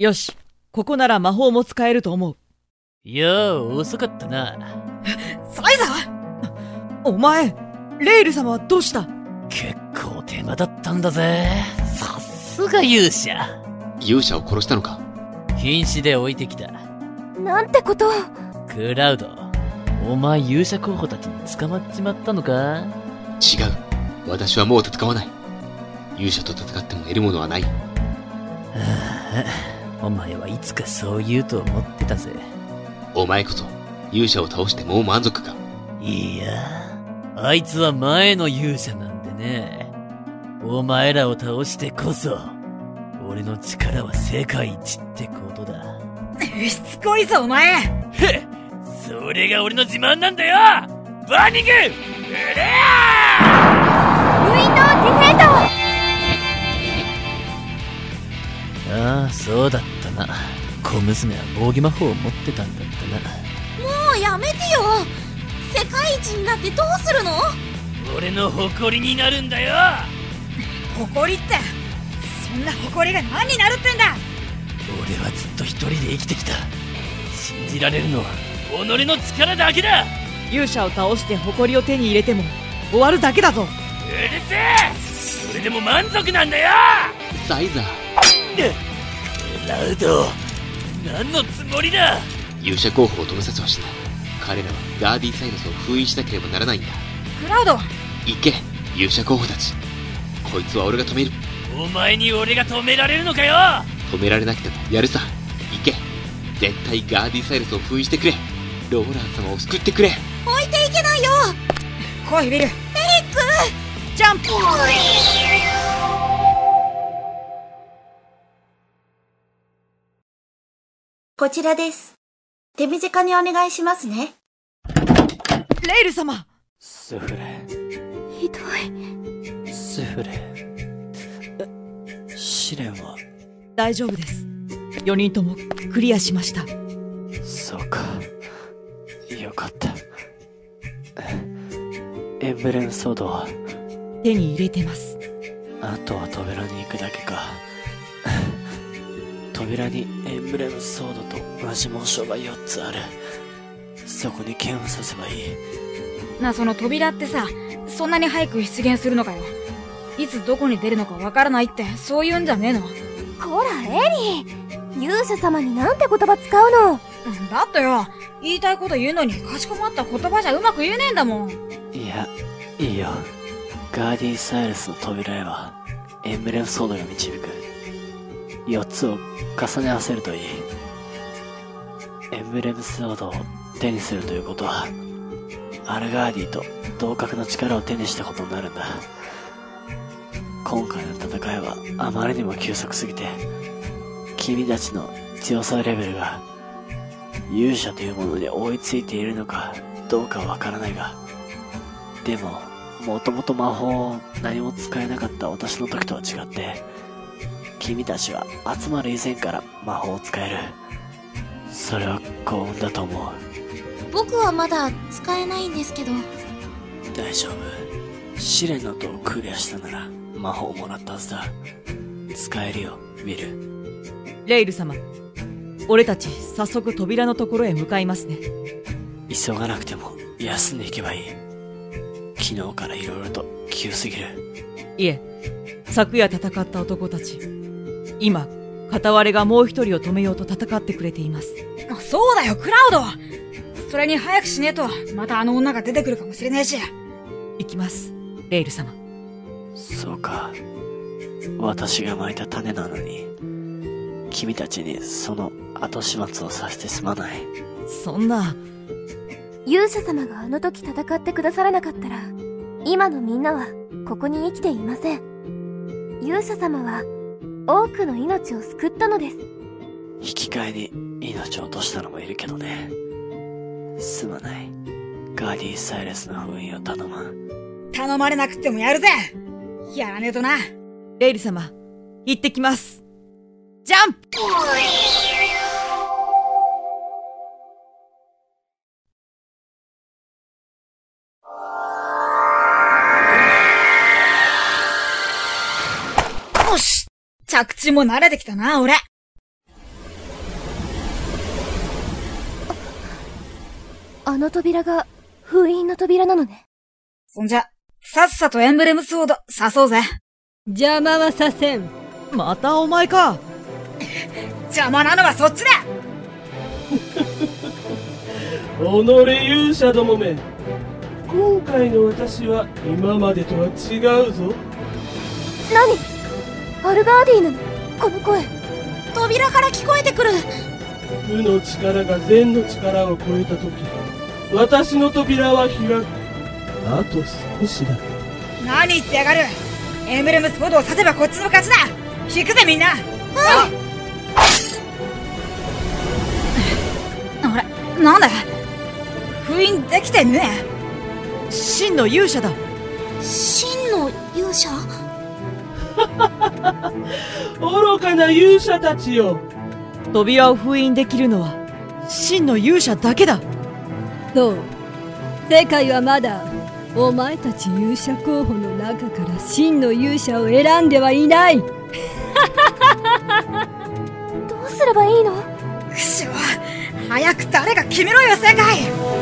よし、ここなら魔法も使えると思う。 いやー、遅かったな。 サイザー！お前、レイル様はどうした？ 結構手間だったんだぜ。さすが勇者。 勇者を殺したのか？ 瀕死で置いてきた。 なんてことを。 クラウド、お前勇者候補たちに捕まっちまったのか？ 違う。私はもう戦わない。勇者と戦っても得るものはない。 お前はいつかそう言うと思ってたぜ。 お前こそ勇者を倒してもう満足か？ いや、あいつは前の勇者なんでね。お前らを倒してこそ俺の力は世界一ってことだ。 しつこいぞお前。 へっ、それが俺の自慢なんだよ。バーニングウレアウィンドウディフェンド。 ああ、そうだったな。小娘は防御魔法を持ってたんだったな。 もうやめてよ。世界一になってどうするの？ 俺の誇りになるんだよ。 誇りって、そんな誇りが何になるってんだ。 俺はずっと一人で生きてきた。信じられるのは己の力だけだ。 勇者を倒して誇りを手に入れても終わるだけだぞ。 うるせえ。それでも満足なんだよ。 サイザー。 クラウド、何のつもりだ。 勇者候補を止めさせはしない。彼らはガーディサイラスを封印しなければならないんだ。 クラウド、 行け、勇者候補たち。こいつは俺が止める。 お前に俺が止められるのかよ。 止められなくてもやるさ。行け、絶対ガーディサイラスを封印してくれ。ローラン様を救ってくれ。 置いていけないよ。 来いビル。エリック、ジャンプ。 こちらです。手短にお願いしますね。 レイル様。 スフレ。 ひどい。 スフレ。試練は？ 大丈夫です。4人ともクリアしました。 そうか、よかった。エンブレムソードは？ 手に入れてます。 あとは扉に行くだけか。扉にエンブレムソードと同じ紋章が4つある。そこに剣を刺せばいい。 な、その扉ってさ、そんなに早く出現するのかよ。いつどこに出るのかわからないって、そういうんじゃねえの？ こらエリー、勇者様になんて言葉使うの？ だってよ、言いたいこと言うのにかしこまった言葉じゃうまく言えねえんだもん。 いや、いいよ。ガーディサイラスの扉へはエンブレムソードが導く。4つを重ね合わせるといい。エンブレムソードを手にするということはアルガーディと同格の力を手にしたことになるんだ。今回の戦いはあまりにも急速すぎて、君たちの強さレベルが勇者というものに追いついているのかどうかはわからないが、でももともと魔法を何も使えなかった私の時とは違って、君たちは集まる以前から魔法を使える。それは幸運だと思う。 僕はまだ使えないんですけど。 大丈夫。試練の塔をクリアしたなら魔法をもらったはずだ。使えるよ、ウィル。 レイル様、俺たち早速扉のところへ向かいますね。 急がなくても休んでいけばいい。昨日から色々と急すぎる。 いえ、昨夜戦った男たち、今片割れがもう一人を止めようと戦ってくれています。 そうだよ、クラウド。それに早くしねえとまたあの女が出てくるかもしれねえし。 行きます、レイル様。 そうか、私が撒いた種なのに君たちにその後始末をさせてすまない。 そんな。 勇者様があの時戦ってくださらなかったら、今のみんなはここに生きていません。勇者様は多くの命を救ったのです。 引き換えに命を落としたのもいるけどね。すまない。ガーディサイラスの封印を頼む。 頼まれなくてもやるぜ。やらねえとな。 レイル様、行ってきます。ジャンプ。 よし、着地も慣れてきたな、俺。 あの扉が封印の扉なのね。 そんじゃ、さっさとエンブレムソード刺そうぜ。 邪魔はさせん。 またお前か。 邪魔なのはそっちだ。 己勇者どもめ、今回の私は今までとは違うぞ。 何？アルガーディなの？この声。 扉から聞こえてくる。 負の力が善の力を超えた時、私の扉は開く。あと少しだ。 何言ってやがる。エンブレムソードを刺せばこっちの勝ちだ。引くぜみんな。あれ、なんだ。封印できてねえ。真の勇者だ。 真の勇者？ 愚かな勇者たちよ。 扉を封印できるのは真の勇者だけだ。 そう。世界はまだお前たち勇者候補の中から真の勇者を選んではいない。 どうすればいいの？ くしょ、早く誰か決めろよ世界。